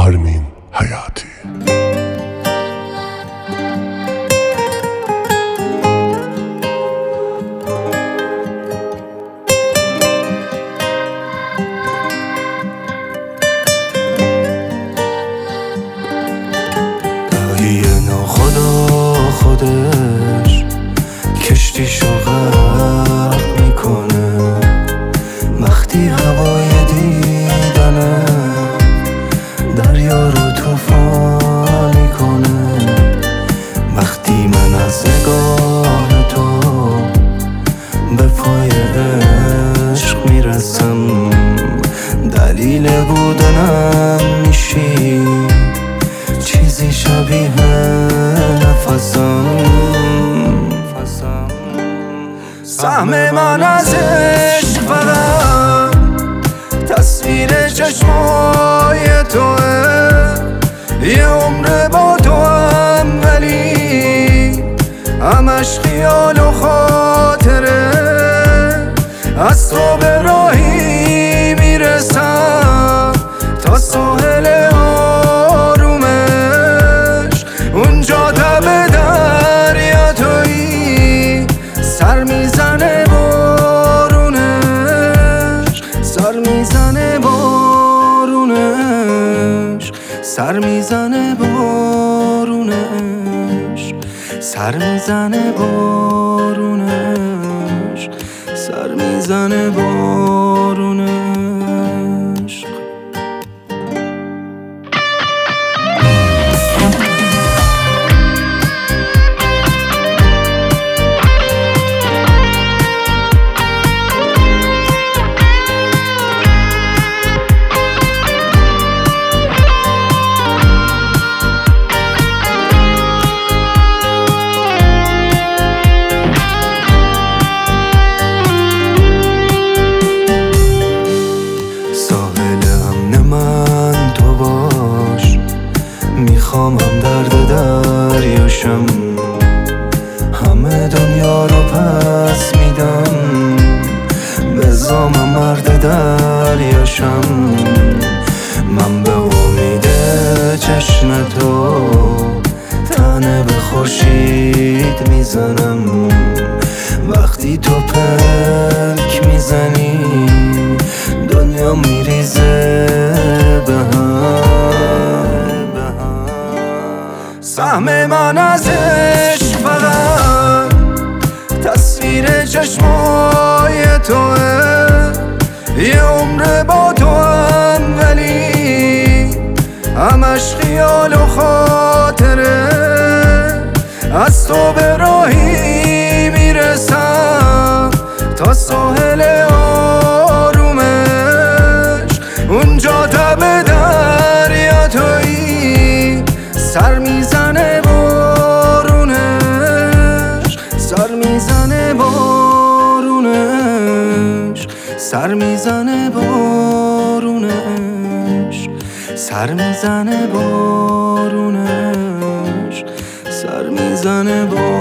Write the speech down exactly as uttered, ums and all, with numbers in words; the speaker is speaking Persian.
آرمین حیاتی. گاهی ناخدا خودش کشتیشو غرق میکنه، وقتی هوای دیدنه دریا رو طوفان میکنه. وقتی من از نگاه تو به پای عشق میرسم، دلیل بودنم میشی، چیزی شبیه نفسم. سهم من از عشق فقط تصویر چشمای توه، یه عمر با تو هم ولی همش خیال و خاطره. از تو به راهی میرسم تا ساحل آرومش، اونجا تب دریا تویی، سر میزنه بارونش، سر میزنه بارونش، سر میزنه بارونش، سر میزنه بارونش، سر میزنه بارونش. میخوام هم درد دریاشم، همه دنیا رو پس میدم، بزام مرد دریاشم. من به امید چشم تو تنه به خورشید میزنم، وقتی تو پلک میزنی دنیا میریزه به هم. سهم من از عشق فقط تصویر چشمای توه، یه عمر با تو هم ولی همش خیال و خاطره. از تو به راهی میرسم تا ساحل آرومش، اونجا تب دریا تویی، سر میزنه بارونش، سر میزنه بارونش، سر میزنه بارونش، سر میزنه بارونش، سر میزنه بارونش.